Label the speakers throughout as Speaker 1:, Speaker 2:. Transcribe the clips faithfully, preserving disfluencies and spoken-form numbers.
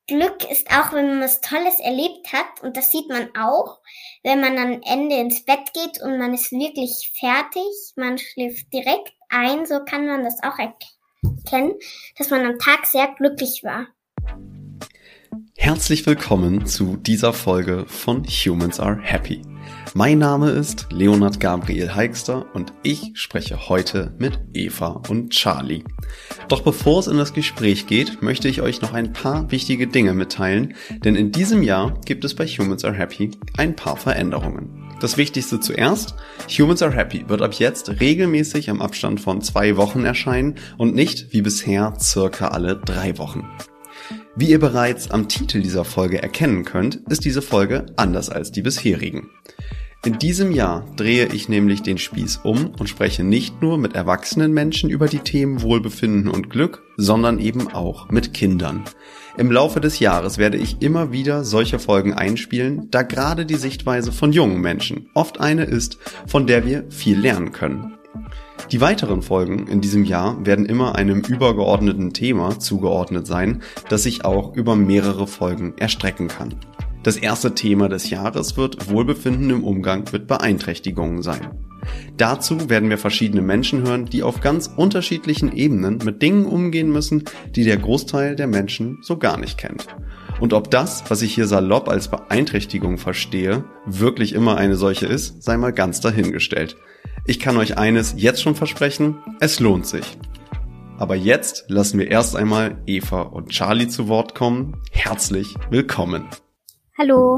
Speaker 1: Glück ist auch, wenn man was Tolles erlebt hat. Und das sieht man auch, wenn man am Ende ins Bett geht und man ist wirklich fertig. Man schläft direkt ein. So kann man das auch erkennen, dass man am Tag sehr glücklich war.
Speaker 2: Herzlich willkommen zu dieser Folge von Humans Are Happy. Mein Name ist Leonard Gabriel Heikster und ich spreche heute mit Eva und Charlie. Doch bevor es in das Gespräch geht, möchte ich euch noch ein paar wichtige Dinge mitteilen, denn in diesem Jahr gibt es bei Humans Are Happy ein paar Veränderungen. Das Wichtigste zuerst: Humans Are Happy wird ab jetzt regelmäßig im Abstand von zwei Wochen erscheinen und nicht wie bisher circa alle drei Wochen. Wie ihr bereits am Titel dieser Folge erkennen könnt, ist diese Folge anders als die bisherigen. In diesem Jahr drehe ich nämlich den Spieß um und spreche nicht nur mit erwachsenen Menschen über die Themen Wohlbefinden und Glück, sondern eben auch mit Kindern. Im Laufe des Jahres werde ich immer wieder solche Folgen einspielen, da gerade die Sichtweise von jungen Menschen oft eine ist, von der wir viel lernen können. Die weiteren Folgen in diesem Jahr werden immer einem übergeordneten Thema zugeordnet sein, das sich auch über mehrere Folgen erstrecken kann. Das erste Thema des Jahres wird Wohlbefinden im Umgang mit Beeinträchtigungen sein. Dazu werden wir verschiedene Menschen hören, die auf ganz unterschiedlichen Ebenen mit Dingen umgehen müssen, die der Großteil der Menschen so gar nicht kennt. Und ob das, was ich hier salopp als Beeinträchtigung verstehe, wirklich immer eine solche ist, sei mal ganz dahingestellt. Ich kann euch eines jetzt schon versprechen: es lohnt sich. Aber jetzt lassen wir erst einmal Eva und Charlie zu Wort kommen. Herzlich willkommen.
Speaker 3: Hallo.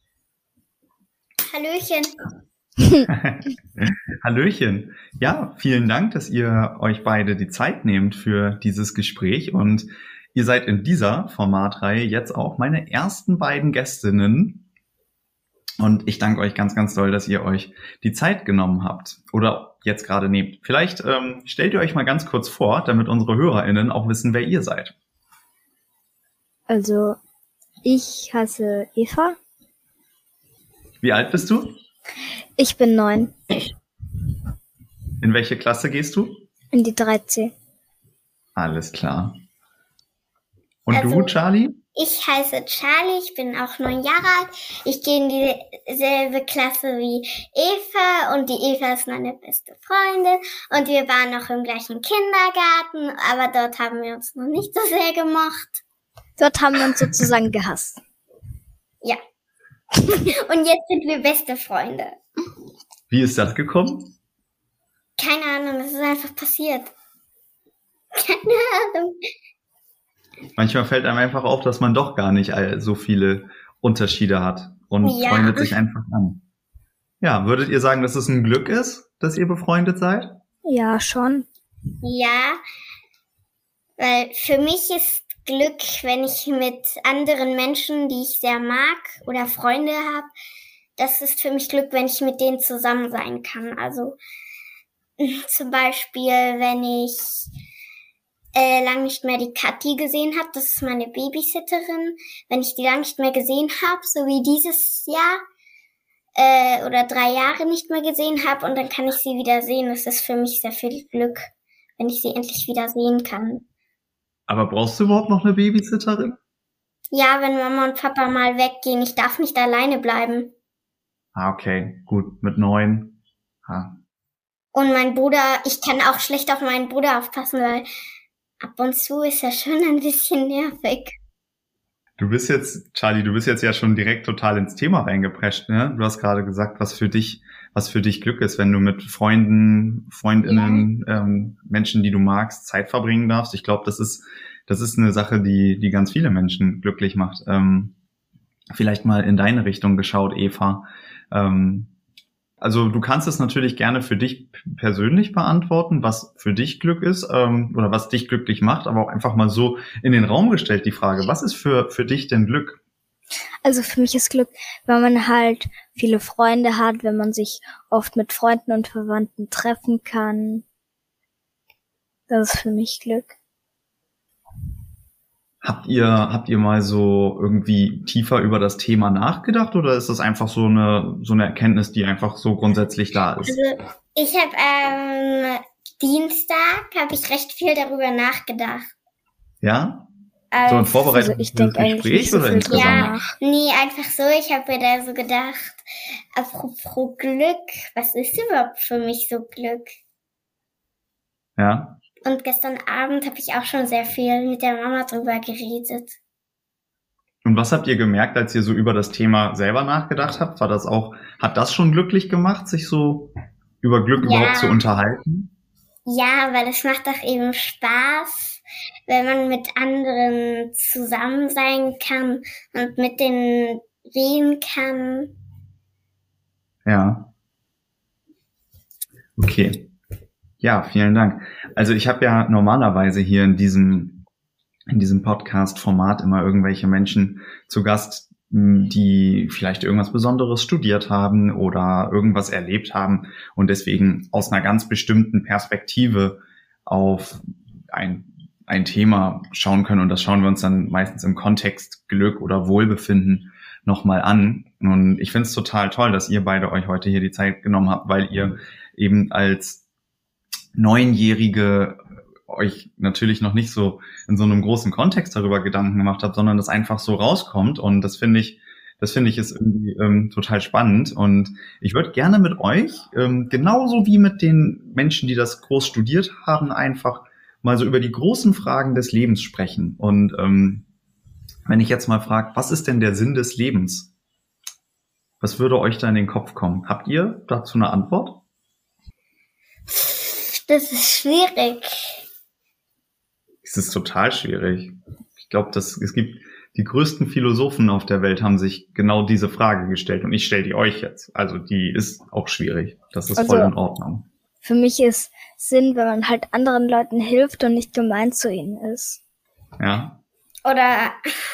Speaker 1: Hallöchen.
Speaker 4: Hallöchen. Ja, vielen Dank, dass ihr euch beide die Zeit nehmt für dieses Gespräch. Und ihr seid in dieser Formatreihe jetzt auch meine ersten beiden Gästinnen. Und ich danke euch ganz, ganz doll, dass ihr euch die Zeit genommen habt oder jetzt gerade nehmt. Vielleicht ähm, stellt ihr euch mal ganz kurz vor, damit unsere HörerInnen auch wissen, wer ihr seid.
Speaker 3: Also, ich heiße Eva.
Speaker 4: Wie alt bist du?
Speaker 3: Ich bin neun.
Speaker 4: In welche Klasse gehst du?
Speaker 3: In die dreizehn.
Speaker 4: Alles klar. Und
Speaker 1: Also,
Speaker 4: du, Charlie?
Speaker 1: Ich heiße Charlie, ich bin auch neun Jahre alt. Ich gehe in dieselbe Klasse wie Eva und die Eva ist meine beste Freundin. Und wir waren noch im gleichen Kindergarten, aber dort haben wir uns noch nicht so sehr gemocht.
Speaker 3: Dort haben wir uns sozusagen gehasst.
Speaker 1: Ja. Und jetzt sind wir beste Freunde.
Speaker 4: Wie ist das gekommen?
Speaker 1: Keine Ahnung, das ist einfach passiert. Keine Ahnung.
Speaker 4: Manchmal fällt einem einfach auf, dass man doch gar nicht so viele Unterschiede hat und
Speaker 1: Ja.
Speaker 4: freundet sich einfach an. Ja, würdet ihr sagen, dass es ein Glück ist, dass ihr befreundet seid?
Speaker 3: Ja, schon.
Speaker 1: Ja, weil für mich ist Glück, wenn ich mit anderen Menschen, die ich sehr mag oder Freunde habe, das ist für mich Glück, wenn ich mit denen zusammen sein kann. Also zum Beispiel, wenn ich äh, lang nicht mehr die Kathi gesehen habe, das ist meine Babysitterin, wenn ich die lang nicht mehr gesehen habe, so wie dieses Jahr äh, oder drei Jahre nicht mehr gesehen habe und dann kann ich sie wieder sehen, das ist für mich sehr viel Glück, wenn ich sie endlich wieder sehen kann.
Speaker 4: Aber brauchst du überhaupt noch eine Babysitterin?
Speaker 1: Ja, wenn Mama und Papa mal weggehen, ich darf nicht alleine bleiben.
Speaker 4: Ah, okay, gut, mit neun. Ah.
Speaker 1: Und mein Bruder, ich kann auch schlecht auf meinen Bruder aufpassen, weil ab und zu ist er schon ein bisschen nervig.
Speaker 4: Du bist jetzt, Charlie, du bist jetzt ja schon direkt total ins Thema reingeprescht, ne? Du hast gerade gesagt, was für dich, was für dich Glück ist, wenn du mit Freunden, Freundinnen, ja. ähm, Menschen, die du magst, Zeit verbringen darfst. Ich glaube, das ist, das ist eine Sache, die, die ganz viele Menschen glücklich macht. Ähm, vielleicht mal in deine Richtung geschaut, Eva. Ähm, Also du kannst es natürlich gerne für dich persönlich beantworten, was für dich Glück ist ähm, oder was dich glücklich macht, aber auch einfach mal so in den Raum gestellt die Frage, was ist für für dich denn Glück?
Speaker 3: Also für mich ist Glück, wenn man halt viele Freunde hat, wenn man sich oft mit Freunden und Verwandten treffen kann. Das ist für mich Glück.
Speaker 4: Habt ihr, habt ihr mal so irgendwie tiefer über das Thema nachgedacht oder ist das einfach so eine, so eine Erkenntnis, die einfach so grundsätzlich da ist?
Speaker 1: Also ich habe am Dienstag habe ich recht viel darüber nachgedacht.
Speaker 4: Ja?
Speaker 1: Als,
Speaker 4: So in Vorbereitung
Speaker 3: Also ich
Speaker 4: für das
Speaker 3: denke eigentlich
Speaker 4: Gespräch
Speaker 3: nicht so
Speaker 4: oder
Speaker 3: viel drüber
Speaker 4: insgesamt?
Speaker 1: ja,
Speaker 3: nach.
Speaker 1: nee, einfach so. Ich habe mir da so gedacht, apropos Glück, was ist überhaupt für mich so Glück?
Speaker 4: Ja.
Speaker 1: Und gestern Abend habe ich auch schon sehr viel mit der Mama drüber geredet.
Speaker 4: Und was habt ihr gemerkt, als ihr so über das Thema selber nachgedacht habt? War das auch, hat das schon glücklich gemacht, sich so über Glück
Speaker 1: Ja.
Speaker 4: überhaupt zu unterhalten?
Speaker 1: Ja, weil es macht doch eben Spaß, wenn man mit anderen zusammen sein kann und mit denen reden kann.
Speaker 4: Ja. Okay. Ja, vielen Dank. Also ich habe ja normalerweise hier in diesem in diesem Podcast-Format immer irgendwelche Menschen zu Gast, die vielleicht irgendwas Besonderes studiert haben oder irgendwas erlebt haben und deswegen aus einer ganz bestimmten Perspektive auf ein, ein Thema schauen können. Und das schauen wir uns dann meistens im Kontext Glück oder Wohlbefinden nochmal an. Und ich finde es total toll, dass ihr beide euch heute hier die Zeit genommen habt, weil ihr eben als Neunjährige euch natürlich noch nicht so in so einem großen Kontext darüber Gedanken gemacht habt, sondern das einfach so rauskommt. Und das finde ich, das finde ich ist irgendwie ähm, total spannend. Und ich würde gerne mit euch, ähm, genauso wie mit den Menschen, die das groß studiert haben, einfach mal so über die großen Fragen des Lebens sprechen. Und ähm, wenn ich jetzt mal frage, was ist denn der Sinn des Lebens? Was würde euch da in den Kopf kommen? Habt ihr dazu eine Antwort?
Speaker 1: Das ist schwierig.
Speaker 4: Es ist total schwierig. Ich glaube, dass es gibt die größten Philosophen auf der Welt haben sich genau diese Frage gestellt und ich stelle die euch jetzt. Also die ist auch schwierig. Das ist
Speaker 3: Also,
Speaker 4: voll in Ordnung.
Speaker 3: Für mich ist Sinn, wenn man halt anderen Leuten hilft und nicht gemein zu ihnen ist.
Speaker 4: Ja.
Speaker 1: Oder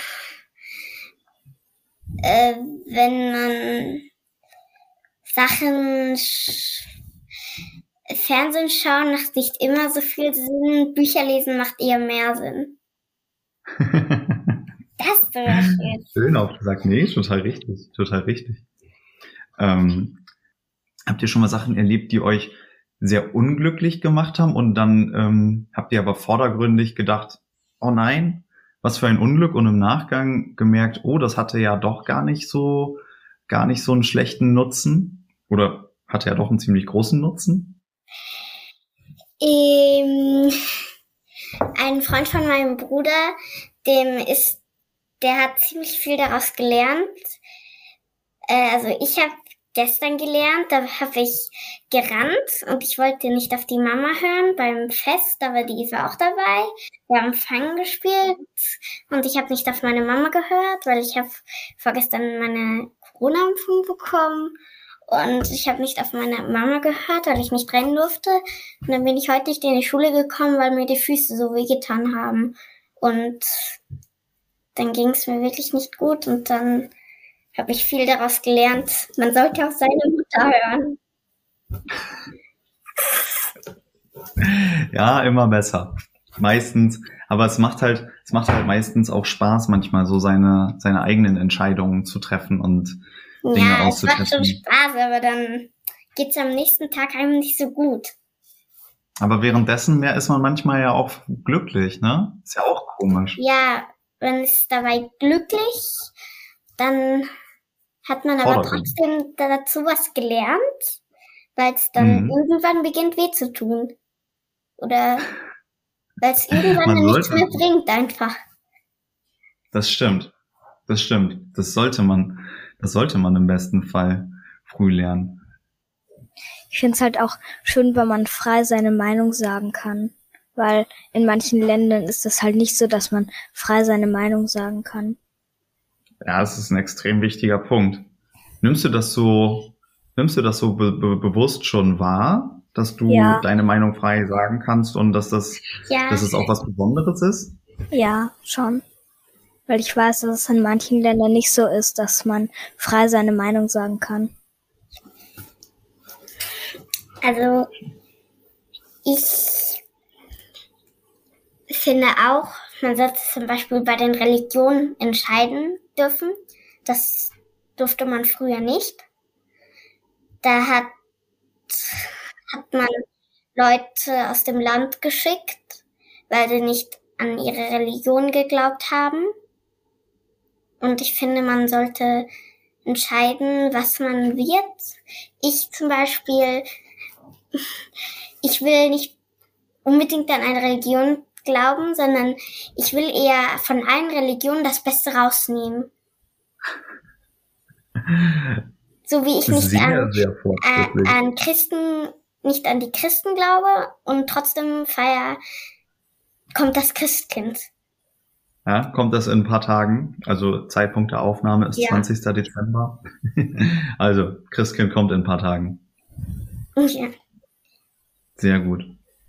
Speaker 1: äh, wenn man Sachen sch- Fernsehen schauen macht nicht immer so viel Sinn, Bücher lesen macht eher mehr Sinn. Das ist sogar schön.
Speaker 4: Schön auch gesagt. Nee, total richtig. Total richtig. Ähm, habt ihr schon mal Sachen erlebt, die euch sehr unglücklich gemacht haben und dann ähm, habt ihr aber vordergründig gedacht, oh nein, was für ein Unglück und im Nachgang gemerkt, oh, das hatte ja doch gar nicht so, gar nicht so einen schlechten Nutzen oder hatte ja doch einen ziemlich großen Nutzen?
Speaker 1: Ähm, ein Freund von meinem Bruder, dem ist, der hat ziemlich viel daraus gelernt. Äh, also ich habe gestern gelernt, da habe ich gerannt und ich wollte nicht auf die Mama hören beim Fest, aber die war auch dabei. Wir haben Fangen gespielt und ich habe nicht auf meine Mama gehört, weil ich habe vorgestern meine Corona-Impfung bekommen. Und ich habe nicht auf meine Mama gehört, weil ich nicht rennen durfte. Und dann bin ich heute nicht in die Schule gekommen, weil mir die Füße so wehgetan haben. Und dann ging es mir wirklich nicht gut. Und dann habe ich viel daraus gelernt. Man sollte auf seine Mutter hören.
Speaker 4: Ja, immer besser. Meistens. Aber es macht halt, es macht halt meistens auch Spaß, manchmal so seine, seine eigenen Entscheidungen zu treffen und Dinge
Speaker 1: Ja, es macht
Speaker 4: auszutreffen.
Speaker 1: schon Spaß, aber dann geht's am nächsten Tag einem nicht so gut.
Speaker 4: Aber währenddessen mehr ist man manchmal ja auch glücklich, ne? Ist ja auch komisch.
Speaker 1: Ja, man ist dabei glücklich, dann hat man aber
Speaker 4: Vordergründig.
Speaker 1: trotzdem dazu was gelernt, weil es dann
Speaker 4: Mhm.
Speaker 1: irgendwann beginnt weh zu tun. Oder weil es irgendwann
Speaker 4: Man
Speaker 1: dann nichts
Speaker 4: sollte-
Speaker 1: mehr bringt einfach.
Speaker 4: Das stimmt. Das stimmt. Das sollte man, das sollte man im besten Fall früh lernen.
Speaker 3: Ich finde es halt auch schön, wenn man frei seine Meinung sagen kann. Weil in manchen Ländern ist es halt nicht so, dass man frei seine Meinung sagen kann.
Speaker 4: Ja, es ist ein extrem wichtiger Punkt. Nimmst du das so, nimmst du das so be be bewusst schon wahr, dass du
Speaker 3: Ja.
Speaker 4: deine Meinung frei sagen kannst und dass das,
Speaker 1: Ja,
Speaker 4: dass es auch was Besonderes ist?
Speaker 3: Ja, schon. Weil ich weiß, dass es in manchen Ländern nicht so ist, dass man frei seine Meinung sagen kann.
Speaker 1: also ich finde auch, man sollte zum Beispiel bei den Religionen entscheiden dürfen. Das durfte man früher nicht. Da hat, hat man Leute aus dem Land geschickt, weil sie nicht an ihre Religion geglaubt haben. Und ich finde, man sollte entscheiden, was man wird. Ich zum Beispiel, ich will nicht unbedingt an eine Religion glauben, sondern ich will eher von allen Religionen das Beste rausnehmen. So wie ich nicht
Speaker 4: Sehr,
Speaker 1: an,
Speaker 4: sehr
Speaker 1: äh, an Christen, nicht an die Christen glaube und trotzdem feier kommt das Christkind.
Speaker 4: Ja, kommt das in ein paar Tagen? Also Zeitpunkt der Aufnahme ist
Speaker 1: Ja.
Speaker 4: zwanzigster Dezember. Also Christkind kommt in ein paar Tagen.
Speaker 1: Ja.
Speaker 4: Sehr gut.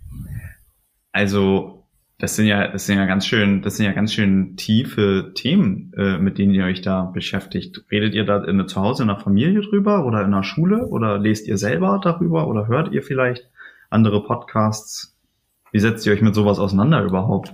Speaker 4: Also das sind ja, das sind ja ganz schön, das sind ja ganz schön tiefe Themen, äh, mit denen ihr euch da beschäftigt. Redet ihr da in, zu Hause in der Familie drüber oder in der Schule oder lest ihr selber darüber oder hört ihr vielleicht andere Podcasts? Wie setzt ihr euch mit sowas auseinander überhaupt?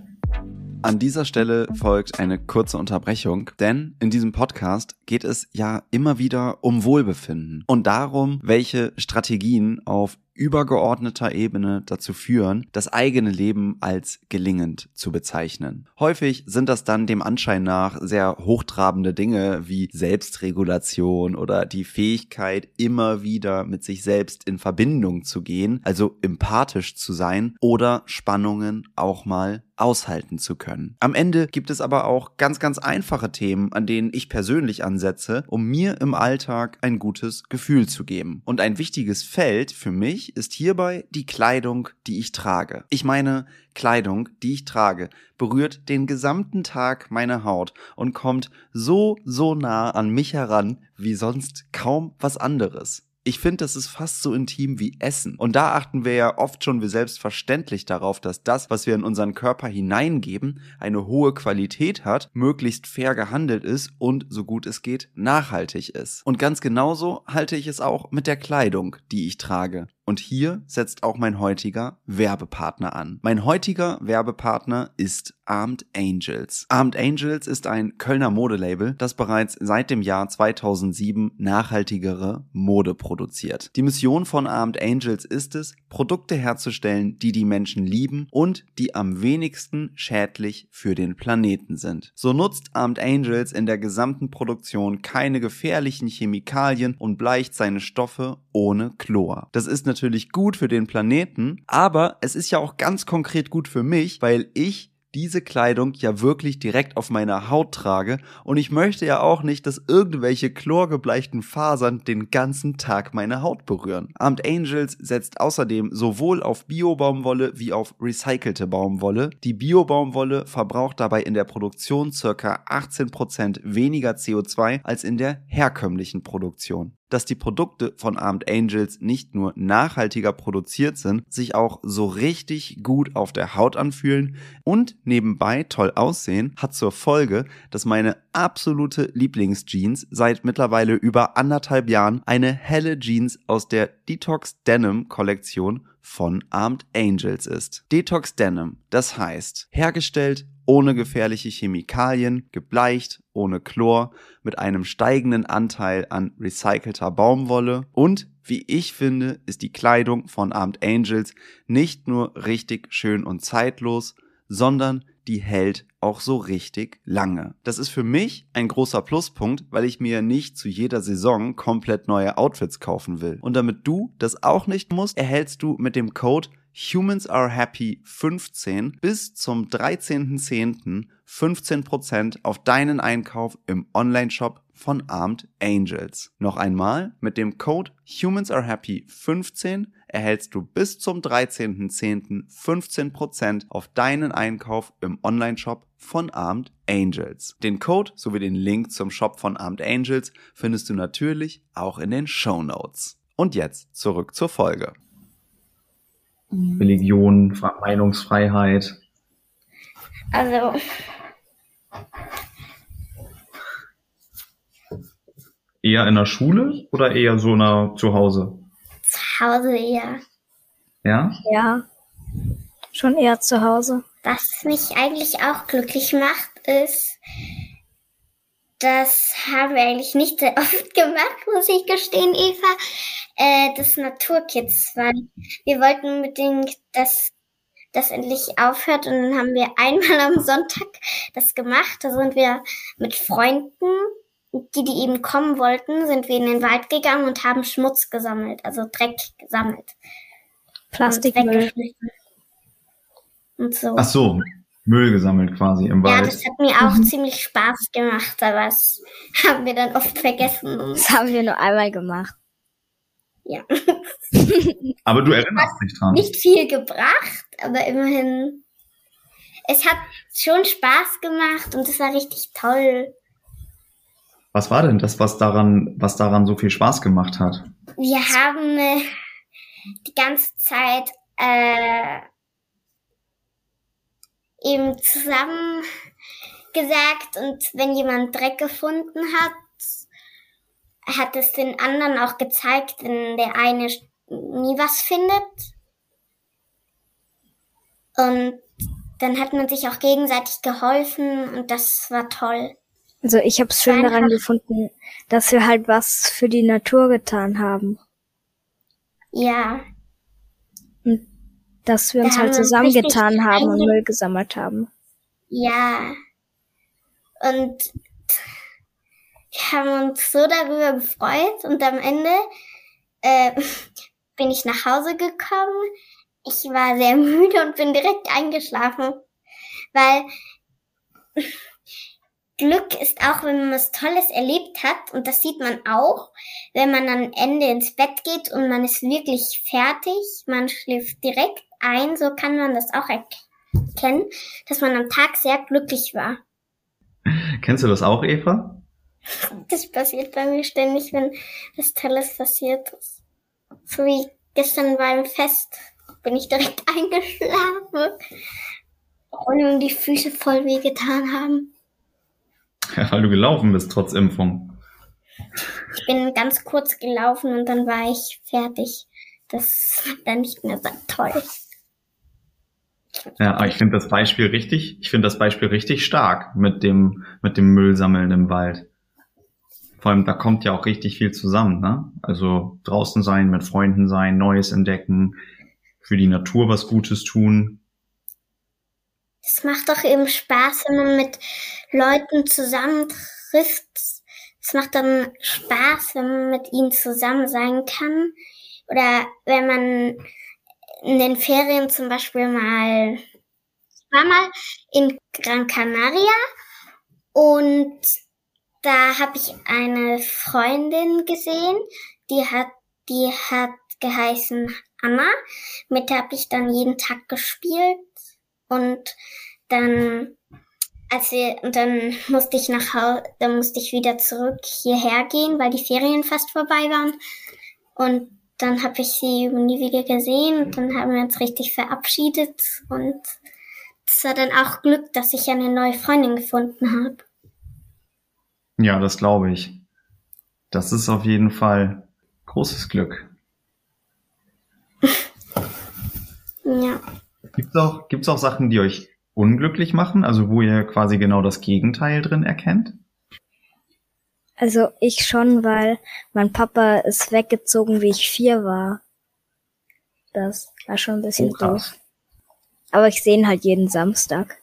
Speaker 2: An dieser Stelle folgt eine kurze Unterbrechung, denn in diesem Podcast geht es ja immer wieder um Wohlbefinden und darum, welche Strategien auf übergeordneter Ebene dazu führen, das eigene Leben als gelingend zu bezeichnen. Häufig sind das dann dem Anschein nach sehr hochtrabende Dinge wie Selbstregulation oder die Fähigkeit, immer wieder mit sich selbst in Verbindung zu gehen, also empathisch zu sein oder Spannungen auch mal aushalten zu können. Am Ende gibt es aber auch ganz, ganz einfache Themen, an denen ich persönlich ansetze, um mir im Alltag ein gutes Gefühl zu geben. Und ein wichtiges Feld für mich ist hierbei die Kleidung, die ich trage. Ich meine, Kleidung, die ich trage, berührt den gesamten Tag meine Haut und kommt so, so nah an mich heran wie sonst kaum was anderes. Ich finde, das ist fast so intim wie Essen. Und da achten wir ja oft schon wie selbstverständlich darauf, dass das, was wir in unseren Körper hineingeben, eine hohe Qualität hat, möglichst fair gehandelt ist und, so gut es geht, nachhaltig ist. Und ganz genauso halte ich es auch mit der Kleidung, die ich trage. Und hier setzt auch mein heutiger Werbepartner an. Mein heutiger Werbepartner ist Armed Angels. Armed Angels ist ein Kölner Modelabel, das bereits seit dem Jahr zweitausendsieben nachhaltigere Mode produziert. Die Mission von Armed Angels ist es, Produkte herzustellen, die die Menschen lieben und die am wenigsten schädlich für den Planeten sind. So nutzt Armed Angels in der gesamten Produktion keine gefährlichen Chemikalien und bleicht seine Stoffe ohne Chlor. Das ist natürlich gut für den Planeten, aber es ist ja auch ganz konkret gut für mich, weil ich diese Kleidung ja wirklich direkt auf meiner Haut trage und ich möchte ja auch nicht, dass irgendwelche chlorgebleichten Fasern den ganzen Tag meine Haut berühren. Armed Angels setzt außerdem sowohl auf Bio-Baumwolle wie auf recycelte Baumwolle. Die Bio-Baumwolle verbraucht dabei in der Produktion ca. achtzehn Prozent weniger C O zwei als in der herkömmlichen Produktion. Dass die Produkte von Armed Angels nicht nur nachhaltiger produziert sind, sich auch so richtig gut auf der Haut anfühlen und nebenbei toll aussehen, hat zur Folge, dass meine absolute Lieblingsjeans seit mittlerweile über anderthalb Jahren eine helle Jeans aus der Detox Denim Kollektion von Armed Angels ist. Detox Denim, das heißt, hergestellt ohne gefährliche Chemikalien, gebleicht, ohne Chlor, mit einem steigenden Anteil an recycelter Baumwolle und, wie ich finde, ist die Kleidung von Armed Angels nicht nur richtig schön und zeitlos, sondern die hält auch so richtig lange. Das ist für mich ein großer Pluspunkt, weil ich mir nicht zu jeder Saison komplett neue Outfits kaufen will. Und damit du das auch nicht musst, erhältst du mit dem Code Humans Are Happy fünfzehn bis zum dreizehnten zehnten fünfzehn Prozent auf deinen Einkauf im Online-Shop von Armed Angels. Noch einmal, mit dem Code Humans Are Happy fünfzehn erhältst du bis zum dreizehnten zehnten fünfzehn Prozent auf deinen Einkauf im Online-Shop von Armed Angels. Den Code sowie den Link zum Shop von Armed Angels findest du natürlich auch in den Shownotes. Und jetzt zurück zur Folge.
Speaker 4: Religion, Meinungsfreiheit.
Speaker 1: Also,
Speaker 4: Eher in der Schule oder eher so nach zu Hause?
Speaker 1: zu Hause eher.
Speaker 4: Ja?
Speaker 3: Ja, schon eher zu Hause.
Speaker 1: Was mich eigentlich auch glücklich macht, ist, das haben wir eigentlich nicht sehr oft gemacht, muss ich gestehen, Eva, äh, das Naturkids, weil wir wollten unbedingt, dass das endlich aufhört. Und dann haben wir einmal am Sonntag das gemacht. Da sind wir mit Freunden, die, die eben kommen wollten, sind wir in den Wald gegangen und haben Schmutz gesammelt, also Dreck gesammelt.
Speaker 3: Plastikmüll.
Speaker 1: Und so.
Speaker 4: Ach so, Müll gesammelt quasi im Wald.
Speaker 1: Ja, das hat mir auch mhm. ziemlich Spaß gemacht, aber das haben wir dann oft vergessen.
Speaker 3: Das haben wir nur einmal gemacht.
Speaker 1: Ja.
Speaker 4: Aber du erinnerst dich dran.
Speaker 1: Nicht viel gebracht, aber immerhin. Es hat schon Spaß gemacht und es war richtig toll.
Speaker 4: Was war denn das, was daran, was daran so viel Spaß gemacht hat?
Speaker 1: Wir haben äh, die ganze Zeit äh, eben zusammen gesagt, und wenn jemand Dreck gefunden hat, hat es den anderen auch gezeigt, wenn der eine nie was findet. Und dann hat man sich auch gegenseitig geholfen und das war toll.
Speaker 3: Also ich habe es schön daran gefunden, dass wir halt was für die Natur getan haben.
Speaker 1: Ja.
Speaker 3: Und dass wir uns halt zusammengetan haben und Müll gesammelt haben.
Speaker 1: Ja. Und wir haben uns so darüber gefreut und am Ende äh, bin ich nach Hause gekommen. Ich war sehr müde und bin direkt eingeschlafen, weil Glück ist auch, wenn man was Tolles erlebt hat, und das sieht man auch, wenn man am Ende ins Bett geht und man ist wirklich fertig, man schläft direkt ein, so kann man das auch erkennen, dass man am Tag sehr glücklich war.
Speaker 4: Kennst du das auch, Eva?
Speaker 1: Das passiert bei mir ständig, wenn was Tolles passiert ist. So wie gestern beim Fest bin ich direkt eingeschlafen, und mir die Füße voll wehgetan haben.
Speaker 4: Ja, weil du gelaufen bist, trotz Impfung.
Speaker 1: Ich bin ganz kurz gelaufen und dann war ich fertig. Das war dann nicht mehr so toll.
Speaker 4: Ja, aber ich finde das Beispiel richtig, ich finde das Beispiel richtig stark mit dem, mit dem Müllsammeln im Wald. Vor allem, da kommt ja auch richtig viel zusammen, ne? Also draußen sein, mit Freunden sein, Neues entdecken, für die Natur was Gutes tun.
Speaker 1: Es macht doch eben Spaß, wenn man mit Leuten zusammentrifft. Es macht dann Spaß, wenn man mit ihnen zusammen sein kann. Oder wenn man in den Ferien zum Beispiel mal, ich war mal in Gran Canaria und da habe ich eine Freundin gesehen, die hat, die hat geheißen Anna. Mit der habe ich dann jeden Tag gespielt. Und dann, als wir, und dann musste ich nach Hause, dann musste ich wieder zurück hierher gehen, weil die Ferien fast vorbei waren. Und dann habe ich sie nie wieder gesehen und dann haben wir uns richtig verabschiedet. Und es war dann auch Glück, dass ich eine neue Freundin gefunden habe.
Speaker 4: Ja, das glaube ich. Das ist auf jeden Fall großes Glück.
Speaker 1: Ja.
Speaker 4: Gibt's auch, gibt's auch Sachen, die euch unglücklich machen? Also wo ihr quasi genau das Gegenteil drin erkennt?
Speaker 3: Also ich schon, weil mein Papa ist weggezogen, wie ich vier war. Das war schon ein bisschen
Speaker 4: Oh, krass.
Speaker 3: doof. Aber ich sehe ihn halt jeden Samstag.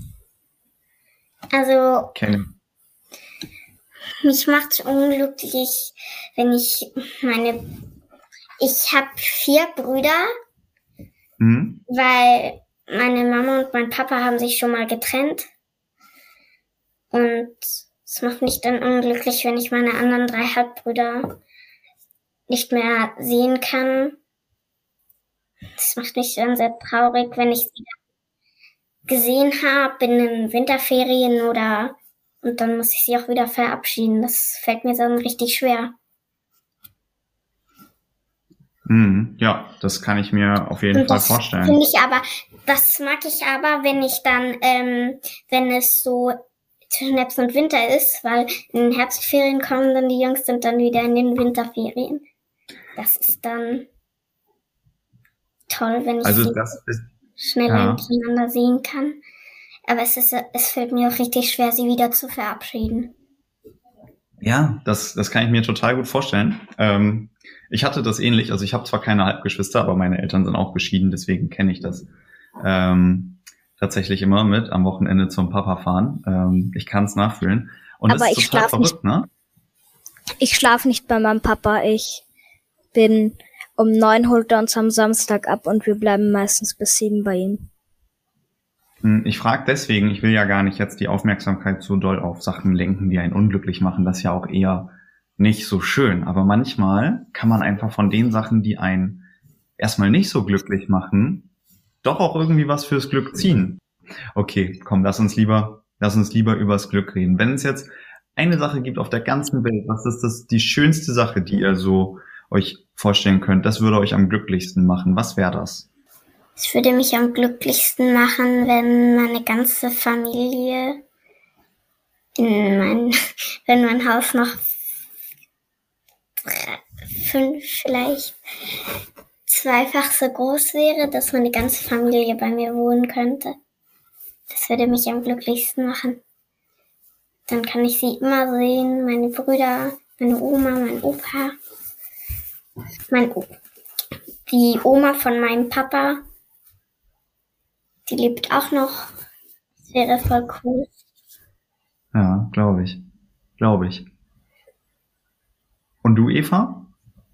Speaker 1: Also,
Speaker 4: Kenn.
Speaker 1: mich macht's unglücklich, wenn ich meine, ich habe vier Brüder,
Speaker 4: Hm?
Speaker 1: weil meine Mama und mein Papa haben sich schon mal getrennt. Und es macht mich dann unglücklich, wenn ich meine anderen drei Halbbrüder nicht mehr sehen kann. Das macht mich dann sehr traurig, wenn ich sie gesehen habe in den Winterferien oder und dann muss ich sie auch wieder verabschieden. Das fällt mir dann richtig schwer.
Speaker 4: Hm, ja, das kann ich mir auf jeden
Speaker 1: Und
Speaker 4: Fall
Speaker 1: das
Speaker 4: vorstellen.
Speaker 1: finde ich aber, das mag ich aber, wenn ich dann, ähm, wenn es so zwischen Herbst und Winter ist, weil in den Herbstferien kommen dann die Jungs und dann wieder in den Winterferien. Das ist dann toll, wenn ich
Speaker 4: Also
Speaker 1: sie
Speaker 4: das ist,
Speaker 1: schneller
Speaker 4: ja.
Speaker 1: hintereinander sehen kann. Aber es ist, es fällt mir auch richtig schwer, sie wieder zu verabschieden.
Speaker 4: ja, das, das kann ich mir total gut vorstellen. Ähm, ich hatte das ähnlich, also ich habe zwar keine Halbgeschwister, aber meine Eltern sind auch geschieden, deswegen kenne ich das. ähm, tatsächlich immer mit am Wochenende zum Papa fahren. Ähm, ich kann es nachfühlen. Und
Speaker 3: Aber
Speaker 4: das ist
Speaker 3: ich
Speaker 4: total
Speaker 3: schlaf
Speaker 4: verrückt,
Speaker 3: nicht.
Speaker 4: ne?
Speaker 3: Ich schlafe nicht bei meinem Papa. Ich bin um neun holt er uns am Samstag ab und wir bleiben meistens bis sieben bei ihm.
Speaker 4: Ich frage deswegen, ich will ja gar nicht jetzt die Aufmerksamkeit so doll auf Sachen lenken, die einen unglücklich machen. Das ist ja auch eher nicht so schön. Aber manchmal kann man einfach von den Sachen, die einen erstmal nicht so glücklich machen, doch auch irgendwie was fürs Glück ziehen. Okay, komm, lass uns lieber, lass uns lieber übers Glück reden. Wenn es jetzt eine Sache gibt auf der ganzen Welt, was ist das die schönste Sache, die ihr so euch vorstellen könnt? Das würde euch am glücklichsten machen. Was wäre das?
Speaker 1: Es würde mich am glücklichsten machen, wenn meine ganze Familie in mein, wenn mein Haus noch drei, fünf vielleicht zweifach so groß wäre, dass meine ganze Familie bei mir wohnen könnte. Das würde mich am glücklichsten machen. Dann kann ich sie immer sehen, meine Brüder, meine Oma, mein Opa, mein o- die Oma von meinem Papa. Die lebt auch noch. Das wäre voll cool.
Speaker 4: Ja, glaube ich. Glaube ich. Und du, Eva?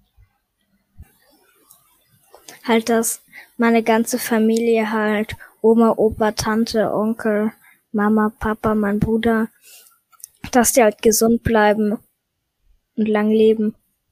Speaker 3: Halt, dass meine ganze Familie halt, Oma, Opa, Tante, Onkel, Mama, Papa, mein Bruder, dass die halt gesund bleiben und lang leben.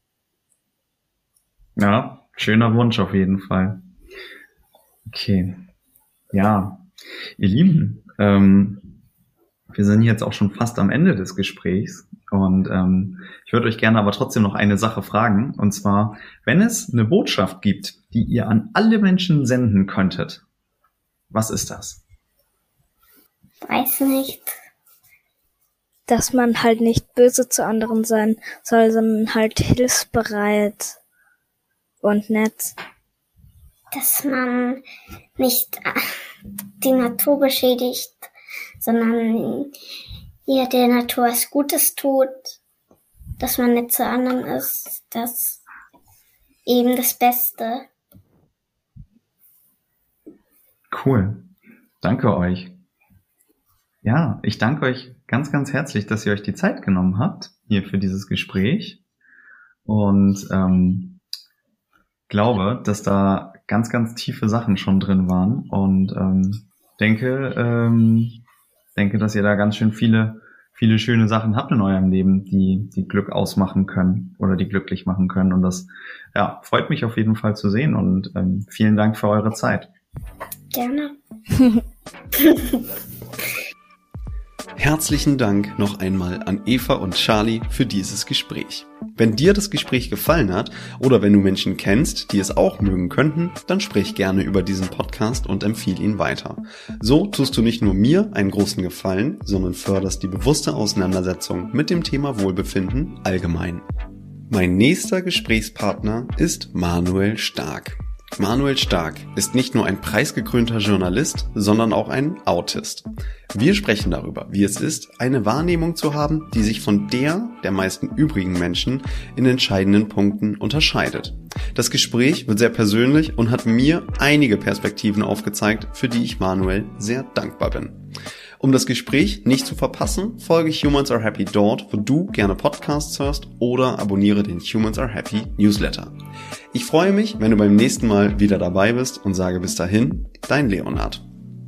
Speaker 4: Ja, schöner Wunsch auf jeden Fall. Okay. Ja, ihr Lieben, ähm, wir sind jetzt auch schon fast am Ende des Gesprächs und ähm, ich würde euch gerne aber trotzdem noch eine Sache fragen, und zwar, wenn es eine Botschaft gibt, die ihr an alle Menschen senden könntet, was ist das?
Speaker 1: Weiß nicht.
Speaker 3: Dass man halt nicht böse zu anderen sein soll, sondern halt hilfsbereit und nett.
Speaker 1: Dass man nicht die Natur beschädigt, sondern ja, der Natur was Gutes tut, dass man nett zu anderen ist, das eben das Beste.
Speaker 4: Cool. Danke euch. Ja, ich danke euch ganz, ganz herzlich, dass ihr euch die Zeit genommen habt hier für dieses Gespräch und ähm, glaube, dass da ganz, ganz tiefe Sachen schon drin waren und ähm, denke, ähm, denke, dass ihr da ganz schön viele, viele schöne Sachen habt in eurem Leben, die, die Glück ausmachen können oder die glücklich machen können. Und das, ja, freut mich auf jeden Fall zu sehen und ähm, vielen Dank für eure Zeit.
Speaker 1: Gerne.
Speaker 2: Herzlichen Dank noch einmal an Eva und Charlie für dieses Gespräch. Wenn dir das Gespräch gefallen hat oder wenn du Menschen kennst, die es auch mögen könnten, dann sprich gerne über diesen Podcast und empfiehl ihn weiter. So tust du nicht nur mir einen großen Gefallen, sondern förderst die bewusste Auseinandersetzung mit dem Thema Wohlbefinden allgemein. Mein nächster Gesprächspartner ist Manuel Stark. Manuel Stark ist nicht nur ein preisgekrönter Journalist, sondern auch ein Autist. Wir sprechen darüber, wie es ist, eine Wahrnehmung zu haben, die sich von der der meisten übrigen Menschen in entscheidenden Punkten unterscheidet. Das Gespräch wird sehr persönlich und hat mir einige Perspektiven aufgezeigt, für die ich Manuel sehr dankbar bin. Um das Gespräch nicht zu verpassen, folge Humans Are Happy dort, wo du gerne Podcasts hörst, oder abonniere den Humans Are Happy Newsletter. Ich freue mich, wenn du beim nächsten Mal wieder dabei bist und sage bis dahin, dein Leonhard.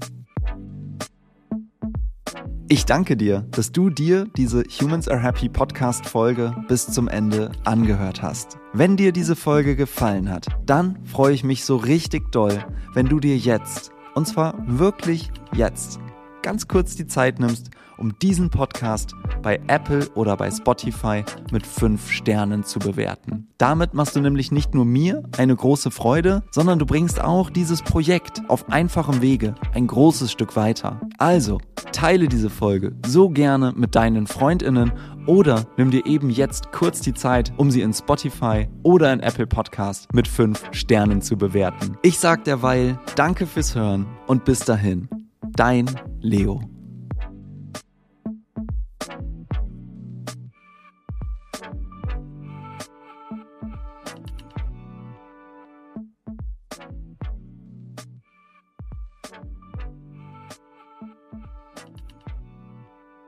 Speaker 5: Ich danke dir, dass du dir diese Humans Are Happy Podcast-Folge bis zum Ende angehört hast. Wenn dir diese Folge gefallen hat, dann freue ich mich so richtig doll, wenn du dir jetzt, und zwar wirklich jetzt, ganz kurz die Zeit nimmst, um diesen Podcast bei Apple oder bei Spotify mit fünf Sternen zu bewerten. Damit machst du nämlich nicht nur mir eine große Freude, sondern du bringst auch dieses Projekt auf einfachem Wege ein großes Stück weiter. Also, teile diese Folge so gerne mit deinen FreundInnen oder nimm dir eben jetzt kurz die Zeit, um sie in Spotify oder in Apple Podcast mit fünf Sternen zu bewerten. Ich sag derweil Danke fürs Hören und bis dahin, dein Leo.